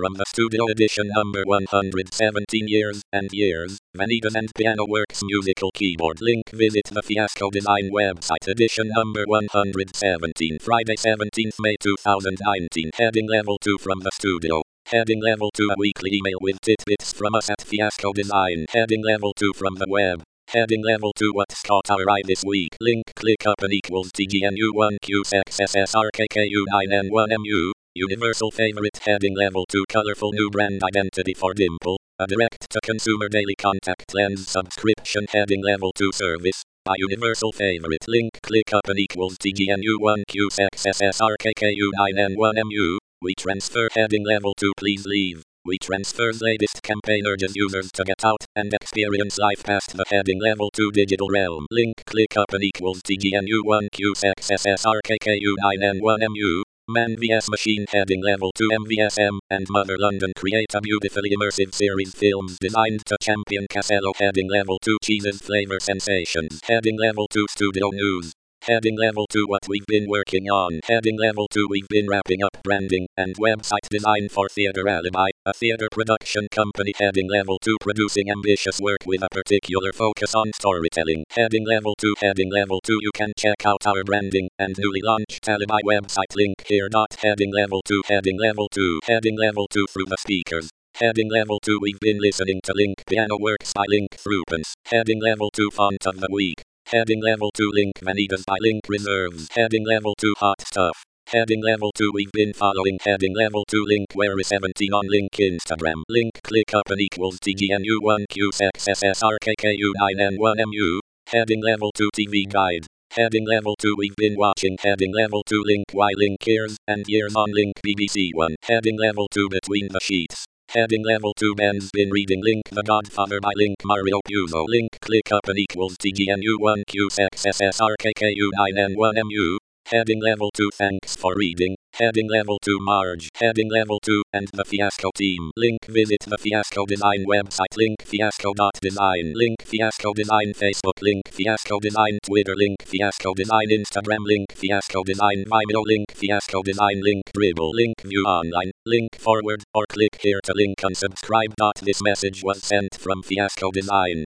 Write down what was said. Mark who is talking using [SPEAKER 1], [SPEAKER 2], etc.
[SPEAKER 1] from the studio edition number 117 Years and Years, Vanitas and Piano Works musical keyboard link. Visit the Fiasco Design website edition number 117 Friday 17th May 2019. Heading level 2 from the studio. Heading level 2 a weekly email with tidbits from us at Fiasco Design. Heading level 2 from the web. Heading level 2 what's caught our eye this week. Link click up and equals TGNU1QSXSSRKKU9N1MU. Universal favorite. Heading level 2 colorful new brand identity for Dimple. A direct-to-consumer daily contact lens subscription. Heading level 2 service. A universal favorite. Link click up and equals TGNU1QSXSSRKKU9N1MU. We transfer. Heading level 2 please leave. We transfer's latest campaign urges users to get out and experience life past the heading level 2 digital realm. Link click up and equals TGNU1QSXSSRKKU9N1MU. Man vs Machine heading level 2 MVSM and Mother London create a beautifully immersive series films designed to champion Casello. Heading level 2 Cheese's flavor sensations. Heading level 2 Studio News. Heading level 2 what we've been working on. Heading level 2 we've been wrapping up branding and website design for Theatre Alibi, a theatre production company. Heading level 2 producing ambitious work with a particular focus on storytelling. Heading level 2 you can check out our branding and newly launched Alibi website link here. Heading level 2 Heading level 2 through the speakers. Heading level 2 we've been listening to Link Piano Works by Link Thrupens. Heading level 2 font of the week. Heading level 2 Link Vanitas by Link Reserves. Heading level 2 hot stuff. Heading level 2 we've been following. Heading level 2 Link Weary17 on Link Instagram. Link click up and equals TGNU1QSXSSRKKU9N1MU. Heading level 2 TV guide. Heading level 2 we've been watching. Heading level 2 Link Y Link Years and Years on Link BBC One. Heading level 2 Between the Sheets. Heading level 2 Ben's been reading Link The Godfather by Link Mario Puzo. Link click up and equals TGNU1QSXSSRKKU9N1MU. Heading level 2 thanks for reading. Heading level 2 Marge. Heading level 2 and the Fiasco team. Link visit the Fiasco Design website. Link fiasco.design. Link Fiasco Design Facebook. Link Fiasco Design Twitter. Link Fiasco Design Instagram. Link Fiasco Design Vimeo. Link Fiasco Design Link Dribble. Link view online. Link forward or click here to link unsubscribe. This message was sent from Fiasco Design.